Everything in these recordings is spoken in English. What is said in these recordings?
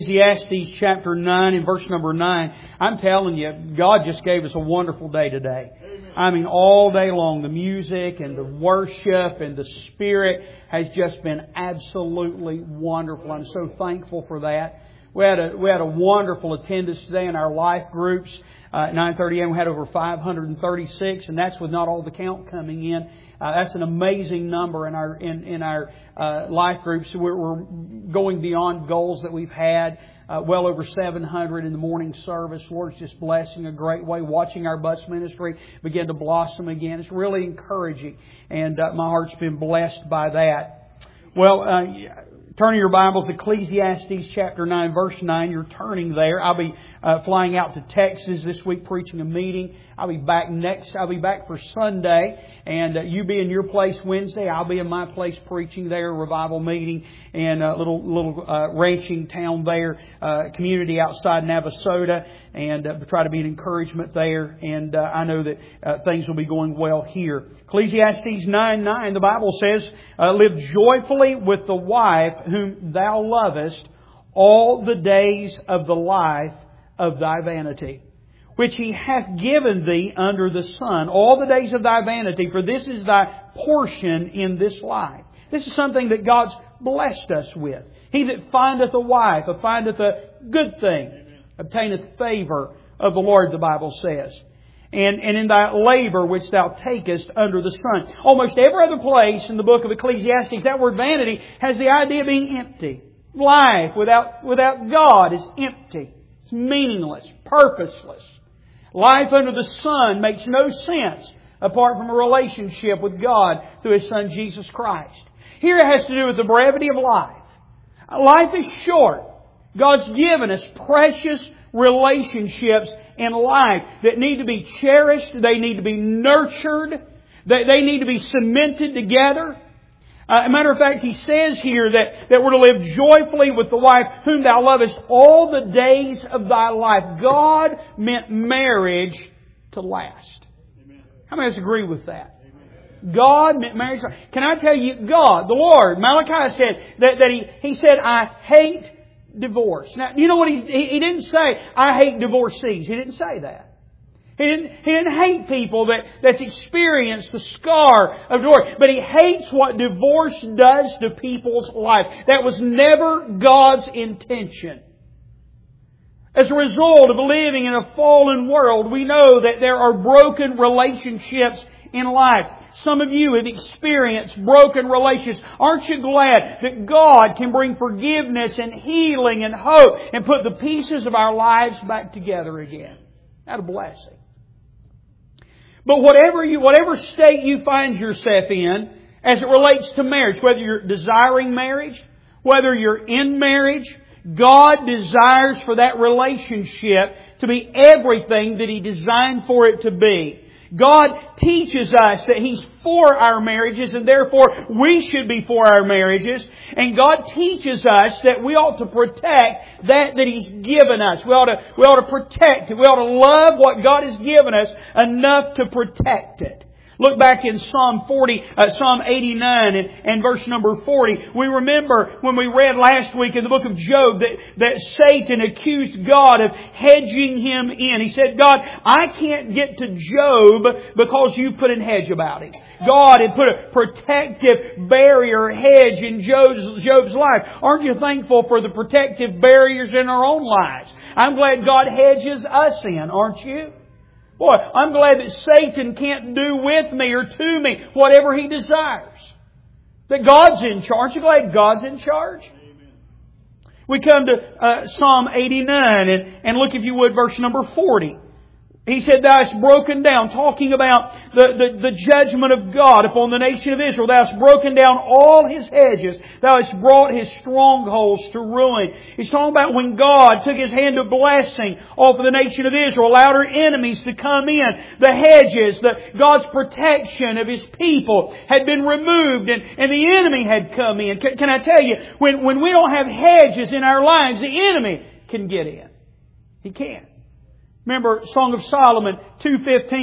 Ecclesiastes chapter 9 and verse number 9. I'm telling you, God just gave us a wonderful day today. I mean, all day long, the music and the worship and the Spirit has just been absolutely wonderful. I'm so thankful for that. We had a wonderful attendance today in our life groups. At 9:30 a.m. we had over 536, and that's with not all the count coming in. That's an amazing number in our life groups. We're going beyond goals that we've had. Well over 700 in the morning service. Lord's just blessing a great way. Watching our bus ministry begin to blossom again. It's really encouraging, and my heart's been blessed by that. Well, turn your Bibles to Ecclesiastes chapter 9, verse 9. You're turning there. I'll be flying out to Texas this week preaching a meeting. I'll be back for Sunday. And you be in your place Wednesday. I'll be in my place preaching there, a revival meeting in a little ranching town there, community outside Navasota, and try to be an encouragement there. And I know that things will be going well here. Ecclesiastes 9:9, the Bible says, "Live joyfully with the wife whom thou lovest all the days of the life of thy vanity, which He hath given thee under the sun, all the days of thy vanity, for this is thy portion in this life." This is something that God's blessed us with. "He that findeth a wife, findeth a good thing, obtaineth favor of the Lord," the Bible says. And in thy labor which thou takest under the sun. Almost every other place in the book of Ecclesiastes, that word vanity has the idea of being empty. Life without God is empty. It's meaningless, purposeless. Life under the sun makes no sense apart from a relationship with God through His Son Jesus Christ. Here it has to do with the brevity of life. Life is short. God's given us precious relationships in life that need to be cherished. They need to be nurtured. They need to be cemented together. As a matter of fact, He says here that we're to live joyfully with the wife whom thou lovest all the days of thy life. God meant marriage to last. Amen. How many of us agree with that? Amen. God meant marriage to last. Can I tell you, God, the Lord, Malachi said that He said, "I hate divorce." Now, you know what He didn't say, "I hate divorcees." He didn't say that. He didn't hate people that's experienced the scar of divorce. But He hates what divorce does to people's life. That was never God's intention. As a result of living in a fallen world, we know that there are broken relationships in life. Some of you have experienced broken relationships. Aren't you glad that God can bring forgiveness and healing and hope and put the pieces of our lives back together again? That's a blessing. But whatever state you find yourself in as it relates to marriage, whether you're desiring marriage, whether you're in marriage, God desires for that relationship to be everything that He designed for it to be. God teaches us that He's for our marriages, and therefore we should be for our marriages. And God teaches us that we ought to protect that He's given us. We ought to protect it. We ought to love what God has given us enough to protect it. Look back in Psalm 89 and verse number 40. We remember when we read last week in the book of Job that Satan accused God of hedging him in. He said, "God, I can't get to Job because you put an hedge about him." God had put a protective barrier, hedge in Job's life. Aren't you thankful for the protective barriers in our own lives? I'm glad God hedges us in, aren't you? Boy, I'm glad that Satan can't do with me or to me whatever he desires. That God's in charge. Aren't you glad God's in charge? Amen. We come to Psalm 89 and look, if you would, verse number 40. He said, "Thou hast broken down," talking about the judgment of God upon the nation of Israel. "Thou hast broken down all His hedges. Thou hast brought His strongholds to ruin." He's talking about when God took His hand of blessing off of the nation of Israel, allowed her enemies to come in. The hedges, God's protection of His people had been removed, and the enemy had come in. Can I tell you, when we don't have hedges in our lives, the enemy can get in. He can. Remember Song of Solomon 2:15.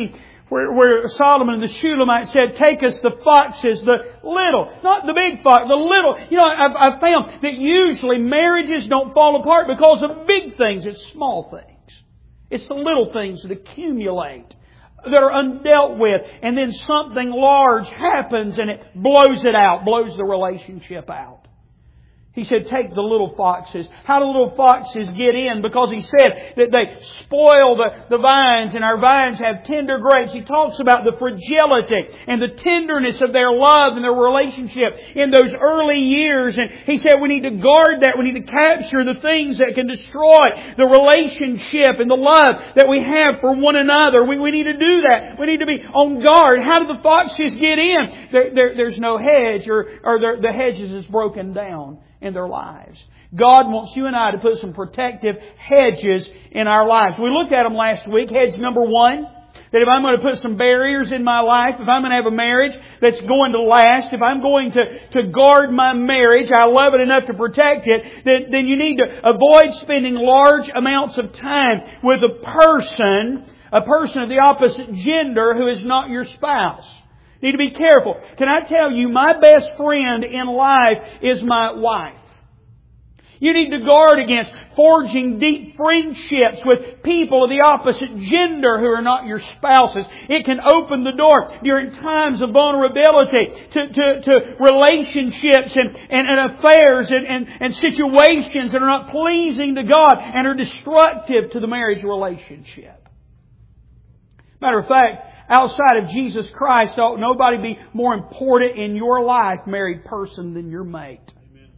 where Solomon and the Shulamite said, take us the foxes, the little, not the big fox, the little. I've found that usually marriages don't fall apart because of big things. It's small things. It's the little things that accumulate, that are undealt with, and then something large happens and it blows it out, blows the relationship out. He said, take the little foxes. How do little foxes get in? Because He said that they spoil the vines, and our vines have tender grapes. He talks about the fragility and the tenderness of their love and their relationship in those early years. And He said we need to guard that. We need to capture the things that can destroy the relationship and the love that we have for one another. We need to do that. We need to be on guard. How do the foxes get in? There's no hedge, or the hedges is broken down in their lives. God wants you and I to put some protective hedges in our lives. We looked at them last week. Hedge number 1, that if I'm going to put some barriers in my life, if I'm going to have a marriage that's going to last, if I'm going to guard my marriage, I love it enough to protect it, then you need to avoid spending large amounts of time with a person of the opposite gender who is not your spouse. You need to be careful. Can I tell you, my best friend in life is my wife. You need to guard against forging deep friendships with people of the opposite gender who are not your spouses. It can open the door during times of vulnerability to relationships and affairs and situations that are not pleasing to God and are destructive to the marriage relationship. Matter of fact, outside of Jesus Christ, ought nobody be more important in your life, married person, than your mate. Amen.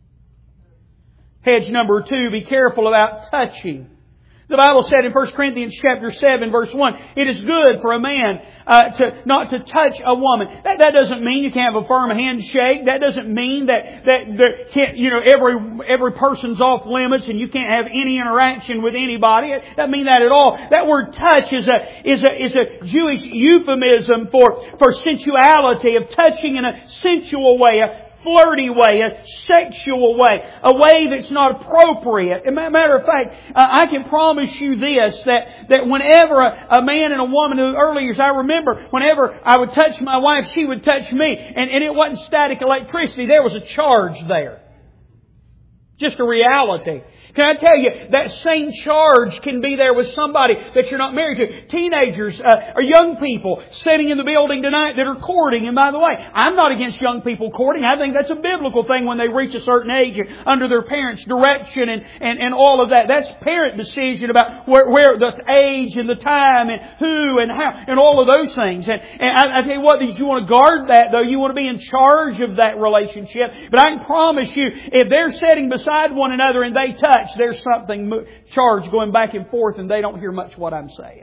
Hedge number 2, be careful about touching. The Bible said in 1 Corinthians chapter 7, verse 1, it is good for a man not to touch a woman. That doesn't mean you can't have a firm handshake. That doesn't mean that there can't, every person's off limits and you can't have any interaction with anybody. It doesn't mean that at all. That word touch is a Jewish euphemism for sensuality, of touching in a sensual way, a flirty way, a sexual way, a way that's not appropriate. As a matter of fact, I can promise you this, that whenever a man and a woman, in the early years, I remember whenever I would touch my wife, she would touch me, and it wasn't static electricity, there was a charge there. Just a reality. Can I tell you, that same charge can be there with somebody that you're not married to. Teenagers or young people sitting in the building tonight that are courting. And by the way, I'm not against young people courting. I think that's a biblical thing when they reach a certain age under their parents' direction and all of that. That's parent decision about where the age and the time and who and how and all of those things. And I tell you what, you want to guard that though. You want to be in charge of that relationship. But I can promise you, if they're sitting beside one another and they touch, there's something charged going back and forth and they don't hear much what I'm saying.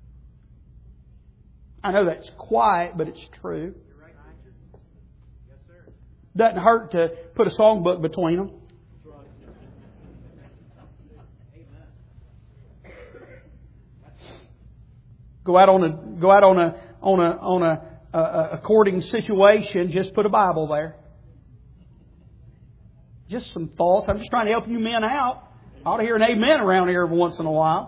I know that's quiet, but it's true. Doesn't hurt to put a songbook between them. Go out on a courting situation, just put a Bible there. Just some thoughts. I'm just trying to help you men out. I ought to hear an amen around here every once in a while.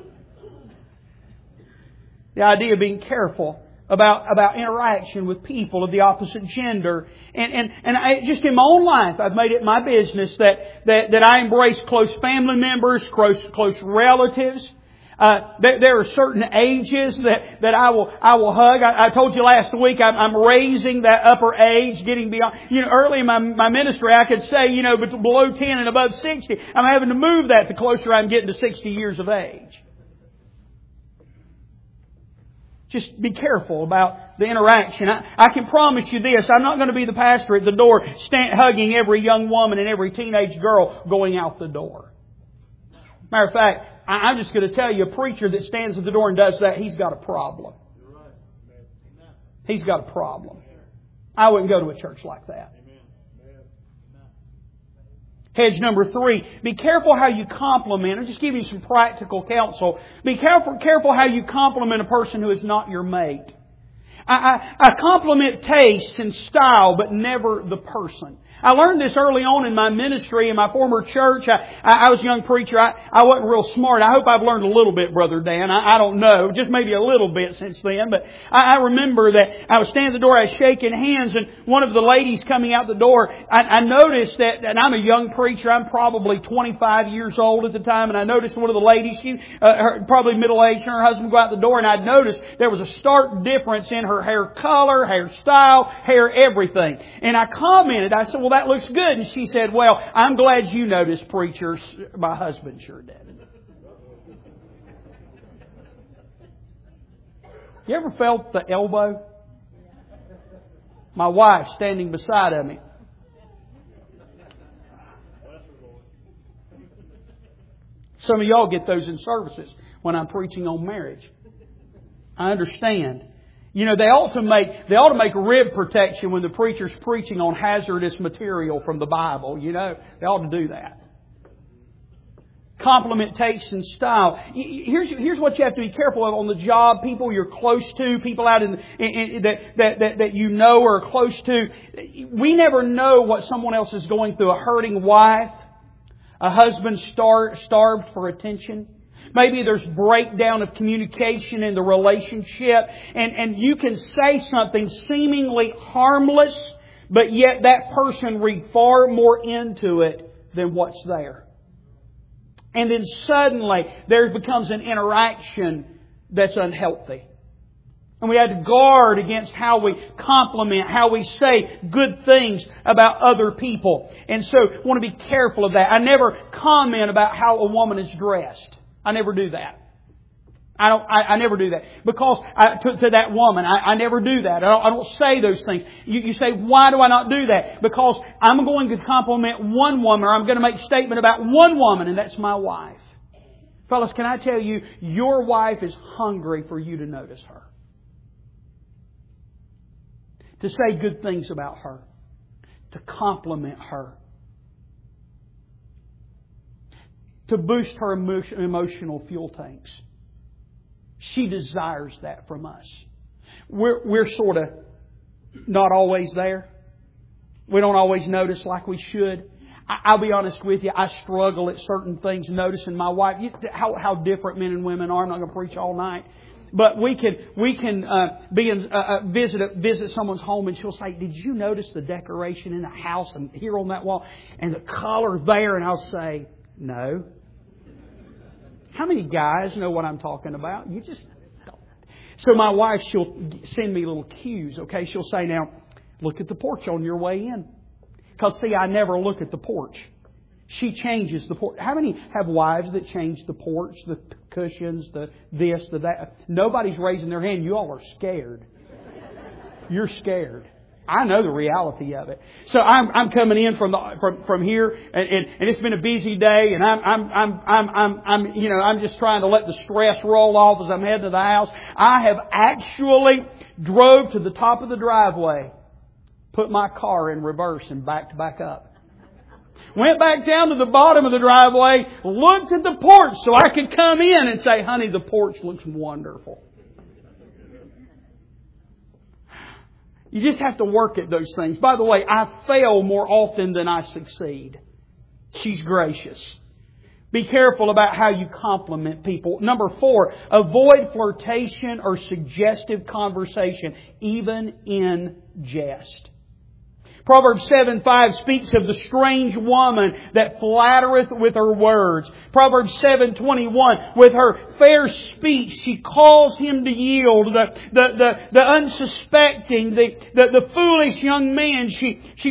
The idea of being careful about interaction with people of the opposite gender. And I, just in my own life, I've made it my business that I embrace close family members, close relatives. There are certain ages that I will hug. I told you last week I'm raising that upper age, getting beyond. Early in my ministry I could say, below 10 and above 60. I'm having to move that the closer I'm getting to 60 years of age. Just be careful about the interaction. I can promise you this, I'm not going to be the pastor at the door hugging every young woman and every teenage girl going out the door. Matter of fact, I'm just going to tell you, a preacher that stands at the door and does that, he's got a problem. He's got a problem. I wouldn't go to a church like that. Hedge number 3, be careful how you compliment. I'll just give you some practical counsel. Be careful how you compliment a person who is not your mate. I compliment taste and style, but never the person. I learned this early on in my ministry in my former church. I was a young preacher. I wasn't real smart. I hope I've learned a little bit, Brother Dan. I don't know. Just maybe a little bit since then. But I remember that I was standing at the door. I was shaking hands, and one of the ladies coming out the door, I noticed that, and I'm a young preacher. I'm probably 25 years old at the time, and I noticed one of the ladies, she probably middle-aged, and her husband go out the door, and I noticed there was a stark difference in her hair color, hairstyle, hair everything. And I commented. I said, "Well, that looks good." And she said, "Well, I'm glad you noticed, preacher. My husband sure did." You ever felt the elbow? My wife standing beside of me. Some of y'all get those in services when I'm preaching on marriage. I understand. You know, they ought to make rib protection when the preacher's preaching on hazardous material from the Bible. You know, they ought to do that. Compliment taste and style. Here's what you have to be careful of on the job. People you're close to, people out that you know or are close to. We never know what someone else is going through. A hurting wife, a husband starved for attention. Maybe there's breakdown of communication in the relationship, and you can say something seemingly harmless, but yet that person read far more into it than what's there. And then suddenly there becomes an interaction that's unhealthy. And we have to guard against how we compliment, how we say good things about other people. And so I want to be careful of that. I never comment about how a woman is dressed. I never do that. I never do that. Because to that woman, I never do that. I don't say those things. You say, why do I not do that? Because I'm going to compliment one woman, or I'm going to make a statement about one woman, and that's my wife. Fellas, can I tell you, your wife is hungry for you to notice her. To say good things about her. To compliment her. To boost her emotional fuel tanks. She desires that from us. We're sort of not always there. We don't always notice like we should. I'll be honest with you, I struggle at certain things noticing my wife. How different men and women are. I'm not going to preach all night. But we can visit someone's home, and she'll say, "Did you notice the decoration in the house and here on that wall and the color there?" And I'll say, "No." How many guys know what I'm talking about? You just don't. So my wife, she'll send me little cues, okay? She'll say, "Now, look at the porch on your way in." Because, see, I never look at the porch. She changes the porch. How many have wives that change the porch, the cushions, the this, the that? Nobody's raising their hand. You all are scared. You're scared. I know the reality of it. So I'm coming in from here, and it's been a busy day, and I'm just trying to let the stress roll off as I'm heading to the house. I have actually drove to the top of the driveway, put my car in reverse, and backed back up. Went back down to the bottom of the driveway, looked at the porch so I could come in and say, "Honey, the porch looks wonderful." You just have to work at those things. By the way, I fail more often than I succeed. She's gracious. Be careful about how you compliment people. Number 4, avoid flirtation or suggestive conversation, even in jest. Proverbs 7:5 speaks of the strange woman that flattereth with her words. Proverbs 7:21, with her fair speech she calls him to yield. The unsuspecting, the foolish young man, she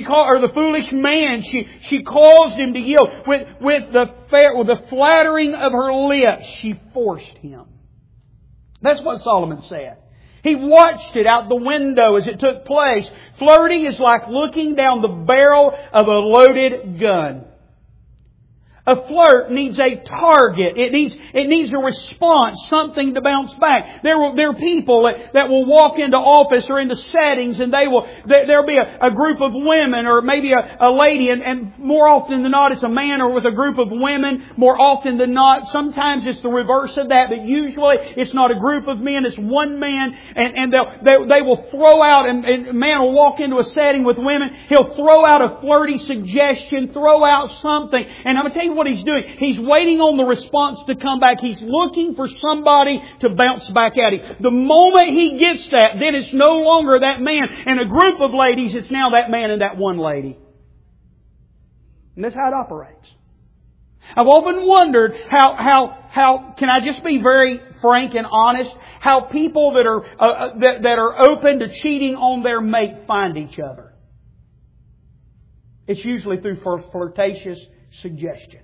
calls him to yield. With the flattering of her lips, she forced him. That's what Solomon said. He watched it out the window as it took place. Flirting is like looking down the barrel of a loaded gun. A flirt needs a target. It needs a response, something to bounce back. There are people that will walk into office or into settings, and there'll be a group of women, or maybe a lady, and more often than not it's a man, or with a group of women. More often than not, sometimes it's the reverse of that, but usually it's not a group of men, it's one man, and they will throw out, and a man will walk into a setting with women, he'll throw out a flirty suggestion, throw out something, and I'm going to tell you what he's doing. He's waiting on the response to come back. He's looking for somebody to bounce back at him. The moment he gets that, then it's no longer that man and a group of ladies. It's now that man and that one lady. And that's how it operates. I've often wondered how can I just be very frank and honest, how people that are open to cheating on their mate find each other. It's usually through flirtatious suggestion.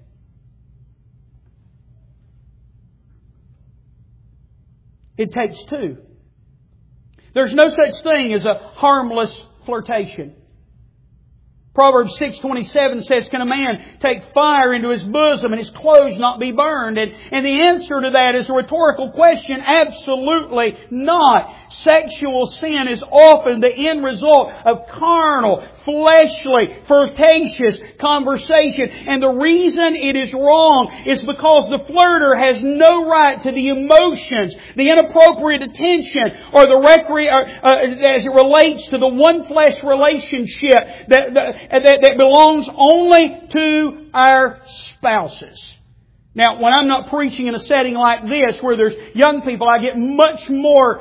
It takes two. There's no such thing as a harmless flirtation. Proverbs 6:27 says, "Can a man take fire into his bosom and his clothes not be burned?" And the answer to that is a rhetorical question. Absolutely not. Sexual sin is often the end result of carnal, fleshly, flirtatious conversation. And the reason it is wrong is because the flirter has no right to the emotions, the inappropriate attention, or as it relates to the one flesh relationship that belongs only to our spouses. Now, when I'm not preaching in a setting like this where there's young people, I get much more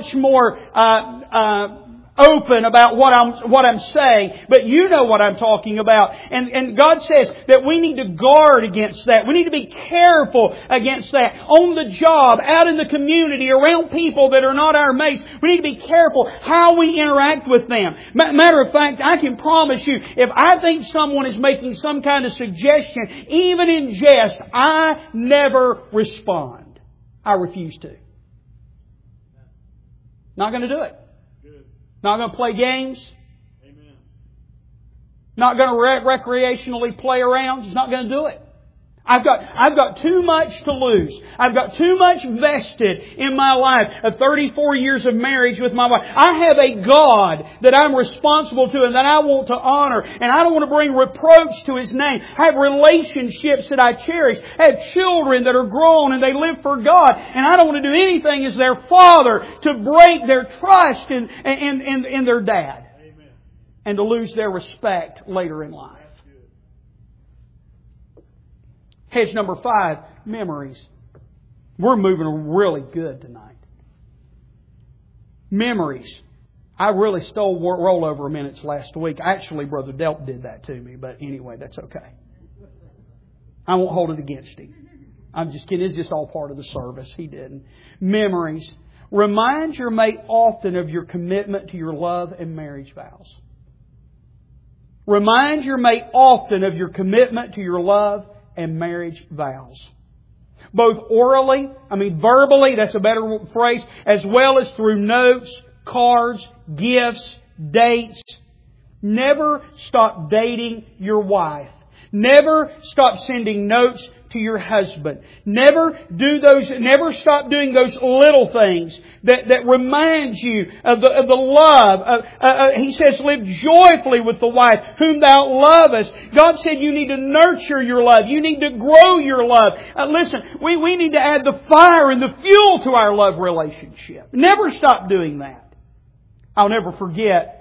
open about what I'm saying. But you know what I'm talking about. And God says that we need to guard against that. We need to be careful against that. On the job, out in the community, around people that are not our mates, we need to be careful how we interact with them. Matter of fact, I can promise you, if I think someone is making some kind of suggestion, even in jest, I never respond. I refuse to. Not going to do it. Not going to play games. Amen. Not going to recreationally play around. Just not going to do it. I've got too much to lose. I've got too much vested in my life of 34 years of marriage with my wife. I have a God that I'm responsible to and that I want to honor. And I don't want to bring reproach to His name. I have relationships that I cherish. I have children that are grown and they live for God. And I don't want to do anything as their father to break their trust in their dad. Amen. And to lose their respect later in life. Hedge number 5, memories. We're moving really good tonight. Memories. I really stole rollover minutes last week. Actually, Brother Delp did that to me, but anyway, that's okay. I won't hold it against him. I'm just kidding. It's just all part of the service. He didn't. Memories. Remind your mate often of your commitment to your love and marriage vows. Remind your mate often of your commitment to your love and marriage vows. Both verbally, that's a better phrase, as well as through notes, cards, gifts, dates. Never stop dating your wife. Never stop sending notes to your husband. Never stop doing those little things that remind you of the love. He says, live joyfully with the wife whom thou lovest. God said you need to nurture your love. You need to grow your love. Listen, we need to add the fire and the fuel to our love relationship. Never stop doing that. I'll never forget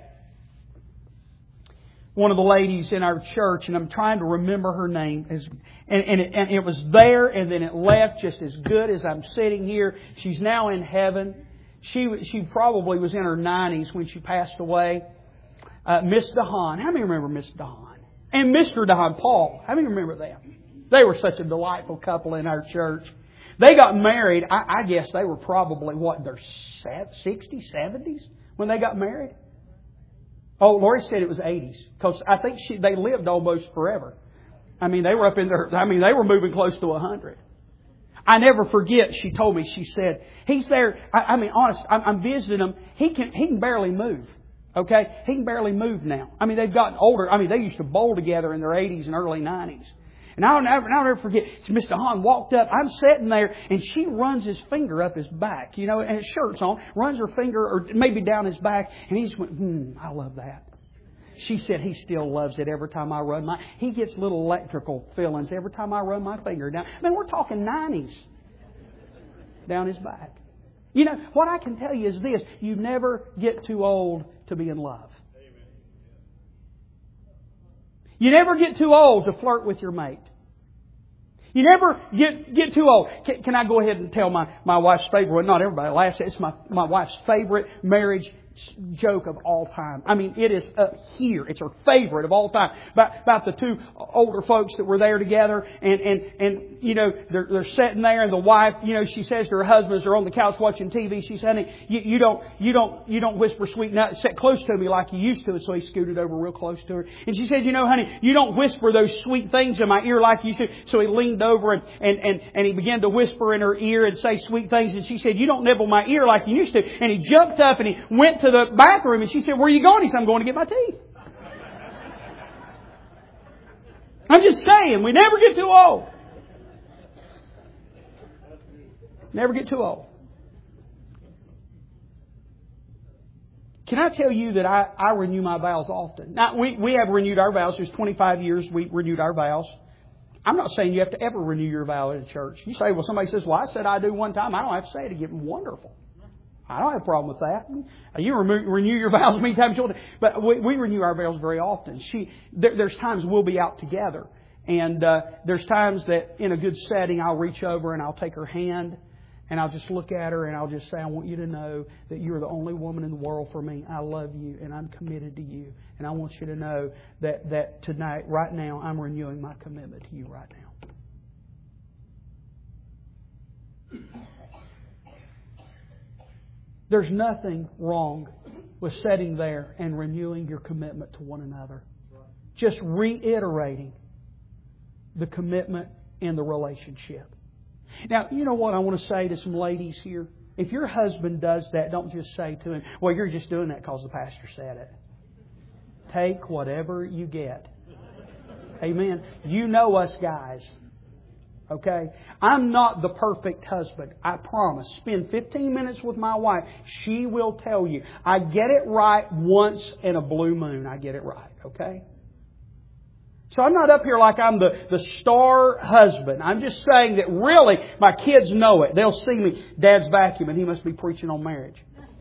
one of the ladies in our church, and I'm trying to remember her name. And it was there, and then it left just as good as I'm sitting here. She's now in heaven. She probably was in her 90s when she passed away. Miss DeHaan. How many remember Miss DeHaan? And Mr. DeHaan, Paul. How many remember them? They were such a delightful couple in our church. They got married. I guess they were probably, their 60s, 70s when they got married? Oh, Lori said it was 80s. Because I think they lived almost forever. I mean, they were they were moving close to 100. I never forget, she told me, she said, he's there, honest, I'm visiting him, he can barely move. Okay? He can barely move now. They've gotten older. They used to bowl together in their 80s and early 90s. And I'll never forget, Mr. Hahn walked up, I'm sitting there, and she runs his finger up his back, and his shirt's on, runs her finger, or maybe down his back, and he just went, I love that. She said he still loves it every time I run he gets little electrical feelings every time I run my finger down. I mean, we're talking 90s down his back. What I can tell you is this, you never get too old to be in love. You never get too old to flirt with your mate. You never get too old. Can I go ahead and tell my wife's favorite? Not everybody laughs. It's my wife's favorite marriage joke of all time. I mean, it is up here. It's her favorite of all time. About the two older folks that were there together, and they're sitting there, and the wife, she says to her husband as they're on the couch watching TV, she said, "Honey, you don't whisper sweet nuts. Sit close to me like you used to." And so he scooted over real close to her, and she said, "Honey, you don't whisper those sweet things in my ear like you used to." So he leaned over and he began to whisper in her ear and say sweet things, and she said, "You don't nibble my ear like you used to." And he jumped up and he went to the bathroom, and she said, "Where are you going?" He said, "I'm going to get my teeth." I'm just saying, we never get too old. Never get too old. Can I tell you that I renew my vows often? Now, we have renewed our vows. There's 25 years we renewed our vows. I'm not saying you have to ever renew your vow at a church. You say, well, somebody says, well, I said I do one time. I don't have to say it again. Wonderful. I don't have a problem with that. You renew your vows many times you want to. But we renew our vows very often. There's times we'll be out together. And there's times that in a good setting I'll reach over and I'll take her hand and I'll just look at her and I'll just say, I want you to know that you're the only woman in the world for me. I love you and I'm committed to you. And I want you to know that tonight, right now, I'm renewing my commitment to you right now. There's nothing wrong with sitting there and renewing your commitment to one another. Just reiterating the commitment in the relationship. Now, you know what I want to say to some ladies here? If your husband does that, don't just say to him, well, you're just doing that because the pastor said it. Take whatever you get. Amen. You know us guys. Okay? I'm not the perfect husband. I promise. Spend 15 minutes with my wife. She will tell you. I get it right once in a blue moon. I get it right. Okay? So I'm not up here like I'm the star husband. I'm just saying that really my kids know it. They'll see me. Dad's vacuuming. He must be preaching on marriage.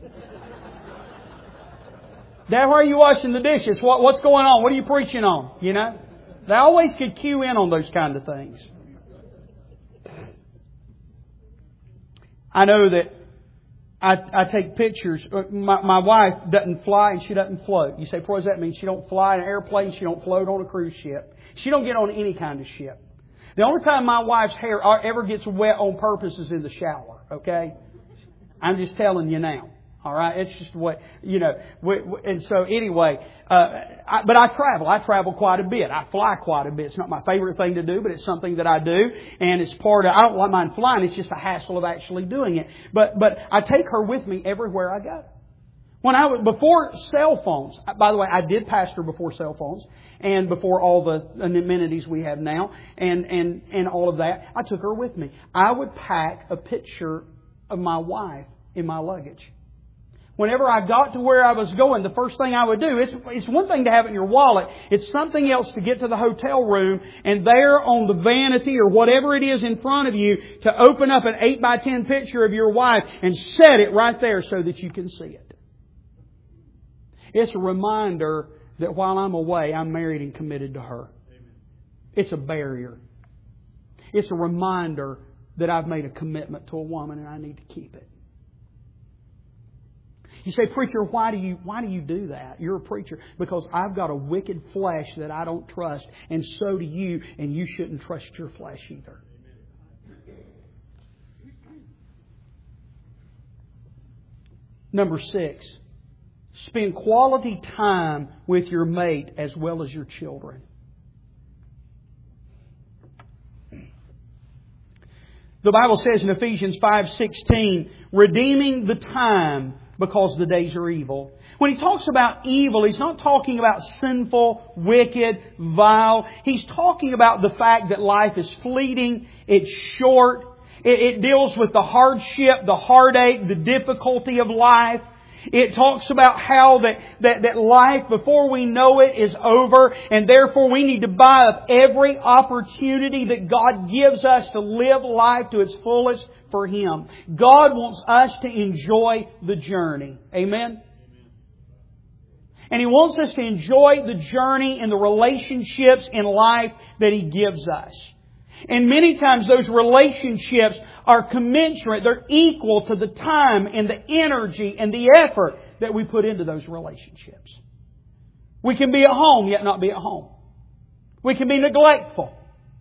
Dad, why are you washing the dishes? What's going on? What are you preaching on? They always could cue in on those kind of things. I know that I take pictures. My wife doesn't fly and she doesn't float. You say, what does that mean? She don't fly in an airplane. She don't float on a cruise ship. She don't get on any kind of ship. The only time my wife's hair ever gets wet on purpose is in the shower. Okay? I'm just telling you now. All right? It's just what, and so anyway, but I travel. I travel quite a bit. I fly quite a bit. It's not my favorite thing to do, but it's something that I do. And it's I don't mind flying. It's just a hassle of actually doing it. But I take her with me everywhere I go. Before cell phones, by the way, I did pastor before cell phones and before all the amenities we have now and all of that. I took her with me. I would pack a picture of my wife in my luggage. Whenever I got to where I was going, the first thing I would do, it's one thing to have it in your wallet. It's something else to get to the hotel room and there on the vanity or whatever it is in front of you to open up an 8x10 picture of your wife and set it right there so that you can see it. It's a reminder that while I'm away, I'm married and committed to her. It's a barrier. It's a reminder that I've made a commitment to a woman and I need to keep it. You say, preacher, why do you do that? You're a preacher. Because I've got a wicked flesh that I don't trust, and so do you, and you shouldn't trust your flesh either. Number 6, spend quality time with your mate as well as your children. The Bible says in Ephesians 5:16, redeeming the time because the days are evil. When He talks about evil, He's not talking about sinful, wicked, vile. He's talking about the fact that life is fleeting, it's short, it deals with the hardship, the heartache, the difficulty of life. It talks about how that life, before we know it, is over, and therefore we need to buy up every opportunity that God gives us to live life to its fullest for Him. God wants us to enjoy the journey. Amen? And He wants us to enjoy the journey and the relationships in life that He gives us. And many times those relationships are commensurate, they're equal to the time and the energy and the effort that we put into those relationships. We can be at home yet not be at home. We can be neglectful.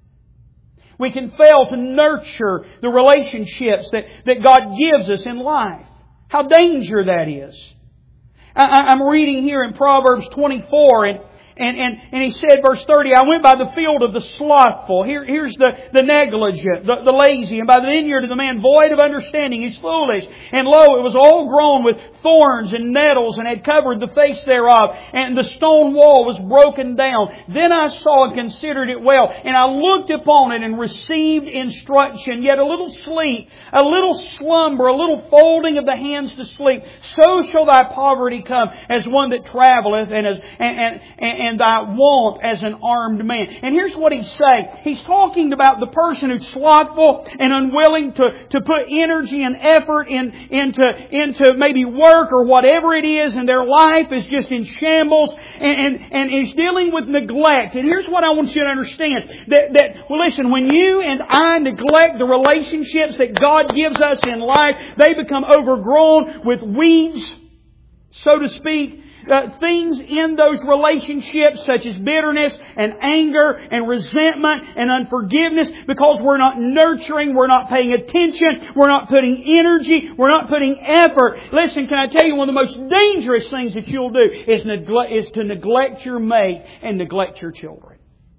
We can fail to nurture the relationships that God gives us in life. How dangerous that is. I'm reading here in Proverbs 24 and he said, verse 30, I went by the field of the slothful. Here's the negligent, the lazy, and by the vineyard of the man void of understanding. He's foolish. And lo, it was all grown with thorns and nettles, and had covered the face thereof, and the stone wall was broken down. Then I saw and considered it well, and I looked upon it and received instruction. Yet a little sleep, a little slumber, a little folding of the hands to sleep. So shall thy poverty come as one that traveleth, and thy want as an armed man. And here's what he's saying. He's talking about the person who's slothful and unwilling to put energy and effort into maybe work or whatever it is, and their life is just in shambles, and he's dealing with neglect. And here's what I want you to understand. Well, listen, when you and I neglect the relationships that God gives us in life, they become overgrown with weeds, so to speak. Things in those relationships such as bitterness and anger and resentment and unforgiveness, because we're not nurturing, we're not paying attention, we're not putting energy, we're not putting effort. Listen, can I tell you one of the most dangerous things that you'll do is to neglect your mate and neglect your children.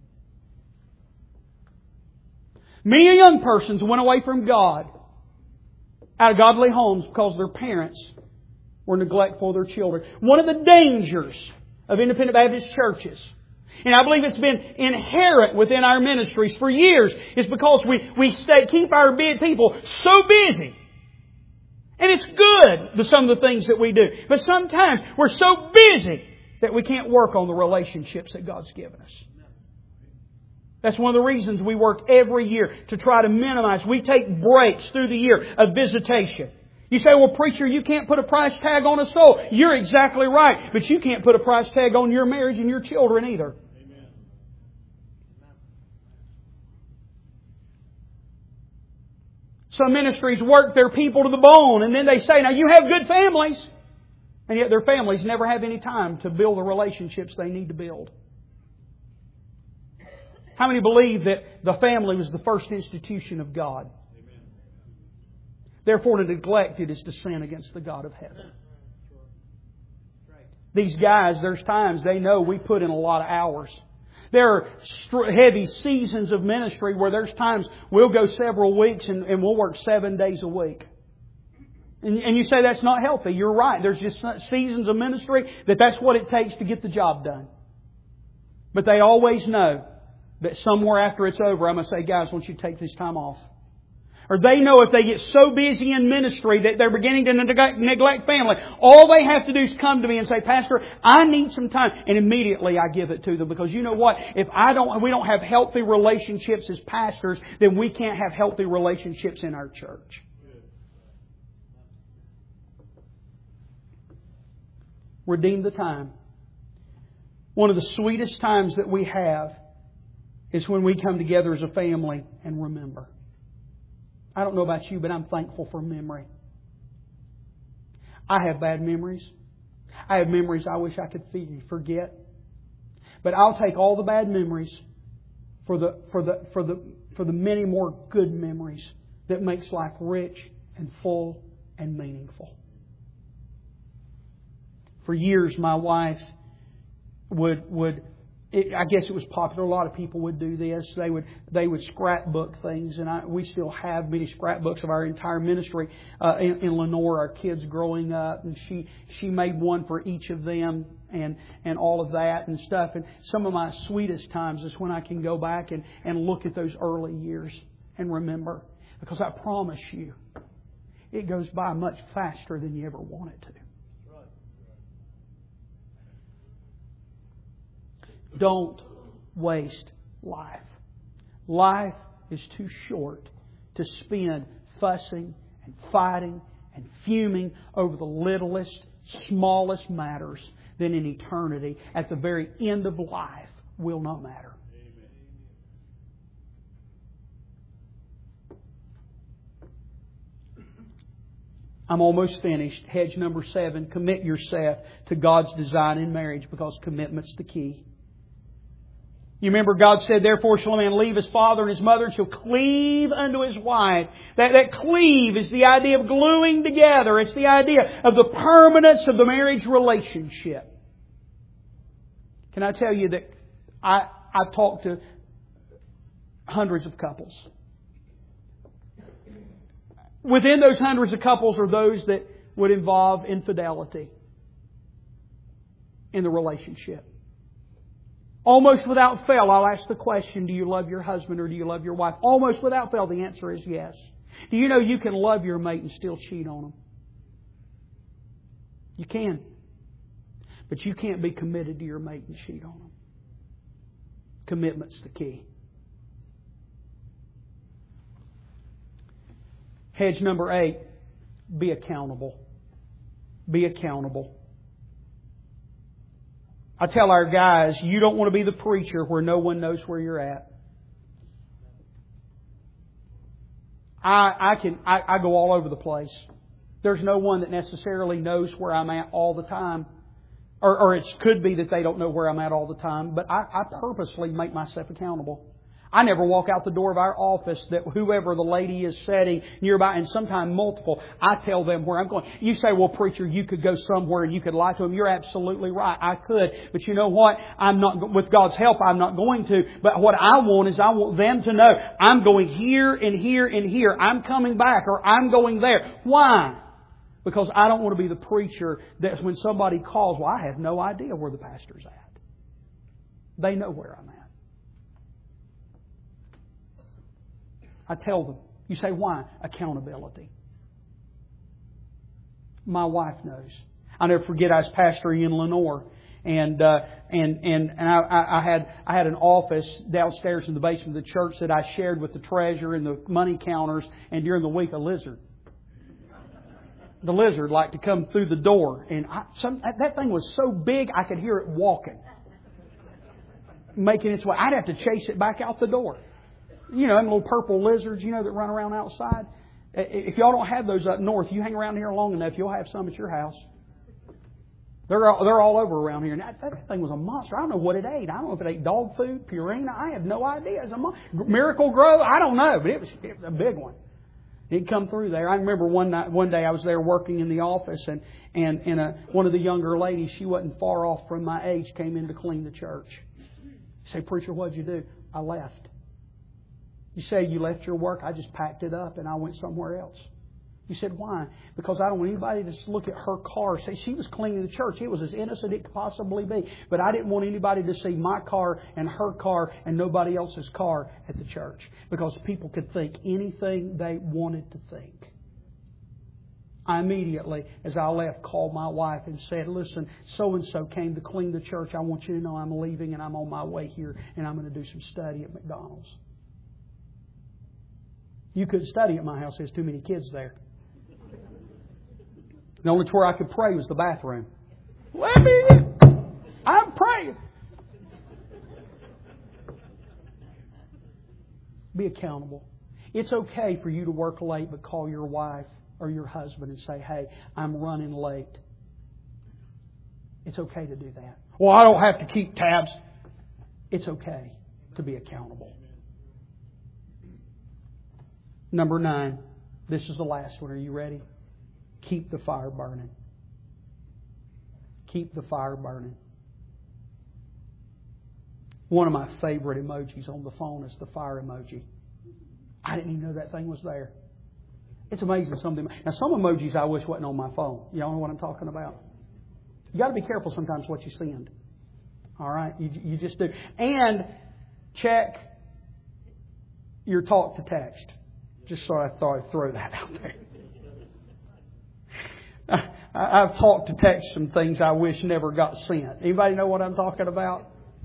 Many young persons went away from God out of godly homes because their parents were neglectful of their children. One of the dangers of independent Baptist churches, and I believe it's been inherent within our ministries for years, is because we keep our people so busy. And it's good, some of the things that we do. But sometimes we're so busy that we can't work on the relationships that God's given us. That's one of the reasons we work every year to try to minimize. We take breaks through the year of visitation. You say, well, preacher, you can't put a price tag on a soul. You're exactly right. But you can't put a price tag on your marriage and your children either. Amen. Some ministries work their people to the bone, and then they say, now you have good families. And yet their families never have any time to build the relationships they need to build. How many believe that the family was the first institution of God? Therefore, to neglect it is to sin against the God of heaven. These guys, there's times they know we put in a lot of hours. There are heavy seasons of ministry where there's times we'll go several weeks and we'll work 7 days a week. And you say that's not healthy. You're right. There's just seasons of ministry that's what it takes to get the job done. But they always know that somewhere after it's over, I'm going to say, guys, I want you to take this time off. Or they know if they get so busy in ministry that they're beginning to neglect family, all they have to do is come to me and say, Pastor, I need some time. And immediately I give it to them. Because you know what? If we don't have healthy relationships as pastors, then we can't have healthy relationships in our church. Redeem the time. One of the sweetest times that we have is when we come together as a family and remember. I don't know about you, but I'm thankful for memory. I have bad memories. I have memories I wish I could forget. But I'll take all the bad memories for the many more good memories that makes life rich and full and meaningful. For years, my wife would I guess it was popular. A lot of people would do this. They would scrapbook things, and we still have many scrapbooks of our entire ministry in Lenore, our kids growing up, and she made one for each of them and all of that and stuff. And some of my sweetest times is when I can go back and look at those early years and remember, because I promise you, it goes by much faster than you ever want it to. Don't waste life. Life is too short to spend fussing and fighting and fuming over the littlest, smallest matters that in eternity, at the very end of life, will not matter. I'm almost finished. Hedge number 7, commit yourself to God's design in marriage, because commitment's the key. You remember God said, therefore shall a man leave his father and his mother and shall cleave unto his wife. That cleave is the idea of gluing together. It's the idea of the permanence of the marriage relationship. Can I tell you that I've talked to hundreds of couples. Within those hundreds of couples are those that would involve infidelity in the relationship. Almost without fail, I'll ask the question, do you love your husband or do you love your wife? Almost without fail, the answer is yes. Do you know you can love your mate and still cheat on them? You can. But you can't be committed to your mate and cheat on them. Commitment's the key. Hedge number 8, be accountable. Be accountable. I tell our guys, you don't want to be the preacher where no one knows where you're at. I go all over the place. There's no one that necessarily knows where I'm at all the time. Or it could be that they don't know where I'm at all the time. But I purposely make myself accountable. I never walk out the door of our office that whoever the lady is sitting nearby, and sometimes multiple, I tell them where I'm going. You say, well, preacher, you could go somewhere and you could lie to them. You're absolutely right. I could. But you know what? I'm not, with God's help, I'm not going to. But what I want is I want them to know I'm going here and here and here. I'm coming back or I'm going there. Why? Because I don't want to be the preacher that when somebody calls, well, I have no idea where the pastor's at. They know where I'm at. I tell them. You say, why? Accountability. My wife knows. I'll never forget, I was pastoring in Lenore, and I had an office downstairs in the basement of the church that I shared with the treasurer and the money counters, and during the week, a lizard. The lizard liked to come through the door, and that thing was so big I could hear it walking, making its way. I'd have to chase it back out the door. You know, them little purple lizards, you know, that run around outside. If y'all don't have those up north, you hang around here long enough, you'll have some at your house. They're all over around here. Now, that thing was a monster. I don't know what it ate. I don't know if it ate dog food, Purina. I have no idea. It's a Miracle Grow. I don't know, but it was a big one. He'd come through there. I remember one day I was there working in the office, and one of the younger ladies, she wasn't far off from my age, came in to clean the church. You say, preacher, what'd you do? I left. You say you left your work? I just packed it up and I went somewhere else. You said, why? Because I don't want anybody to just look at her car. Say, she was cleaning the church. It was as innocent as it could possibly be. But I didn't want anybody to see my car and her car and nobody else's car at the church. Because people could think anything they wanted to think. I immediately, as I left, called my wife and said, listen, so-and-so came to clean the church. I want you to know I'm leaving and I'm on my way here and I'm going to do some study at McDonald's. You couldn't study at my house. There's too many kids there. The only where I could pray was the bathroom. Let me in. I'm praying. Be accountable. It's okay for you to work late, but call your wife or your husband and say, hey, I'm running late. It's okay to do that. Well, I don't have to keep tabs. It's okay to be accountable. Number 9. This is the last one. Are you ready? Keep the fire burning. Keep the fire burning. One of my favorite emojis on the phone is the fire emoji. I didn't even know that thing was there. It's amazing some of them. Now, some emojis I wish wasn't on my phone. Y'all know what I'm talking about? You got to be careful sometimes what you send. All right? You just do. And check your talk to text. Just so I thought I'd throw that out there. I've talked to text some things I wish never got sent. Anybody know what I'm talking about?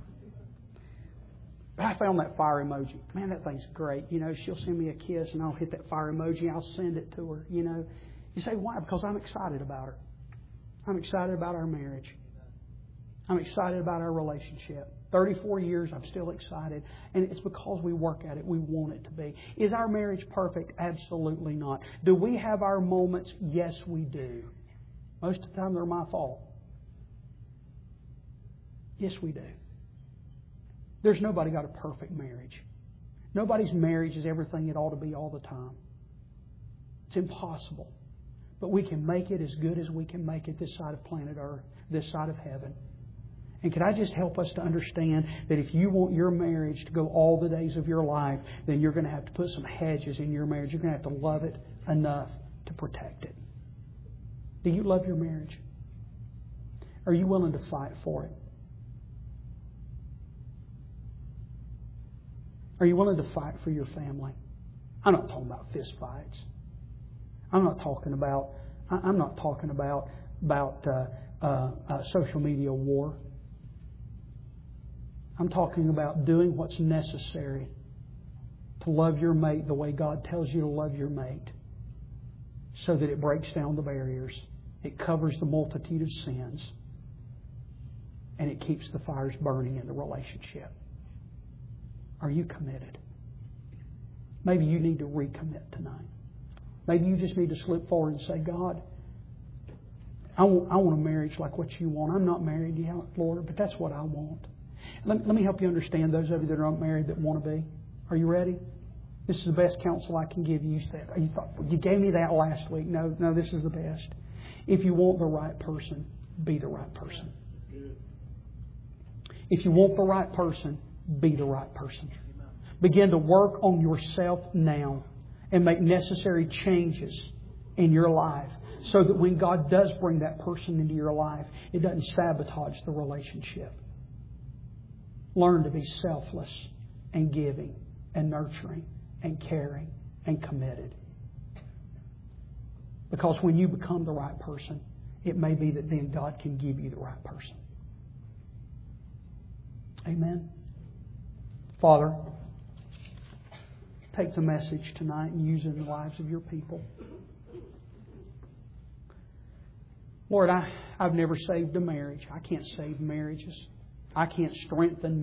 But I found that fire emoji. Man, that thing's great. You know, she'll send me a kiss and I'll hit that fire emoji. I'll send it to her. You know, you say, why? Because I'm excited about her. I'm excited about our marriage. I'm excited about our relationship. 34 years, I'm still excited. And it's because we work at it. We want it to be. Is our marriage perfect? Absolutely not. Do we have our moments? Yes, we do. Most of the time, they're my fault. Yes, we do. There's nobody got a perfect marriage. Nobody's marriage is everything it ought to be all the time. It's impossible. But we can make it as good as we can make it this side of planet Earth, this side of heaven. And can I just help us to understand that if you want your marriage to go all the days of your life, then you're going to have to put some hedges in your marriage. You're going to have to love it enough to protect it. Do you love your marriage? Are you willing to fight for it? Are you willing to fight for your family? I'm not talking about fist fights. I'm not talking about social media war. I'm talking about doing what's necessary to love your mate the way God tells you to love your mate, so that it breaks down the barriers, it covers the multitude of sins, and it keeps the fires burning in the relationship. Are you committed? Maybe you need to recommit tonight. Maybe you just need to slip forward and say, God, I want a marriage like what you want. I'm not married yet, Lord, but that's what I want. Let me help you understand those of you that are not married that want to be. Are you ready? This is the best counsel I can give you. You thought, you gave me that last week. No, this is the best. If you want the right person, be the right person. If you want the right person, be the right person. Begin to work on yourself now and make necessary changes in your life so that when God does bring that person into your life, it doesn't sabotage the relationship. Learn to be selfless and giving and nurturing and caring and committed. Because when you become the right person, it may be that then God can give you the right person. Amen. Father, take the message tonight and use it in the lives of your people. Lord, I've never saved a marriage. I can't save marriages. I can't strengthen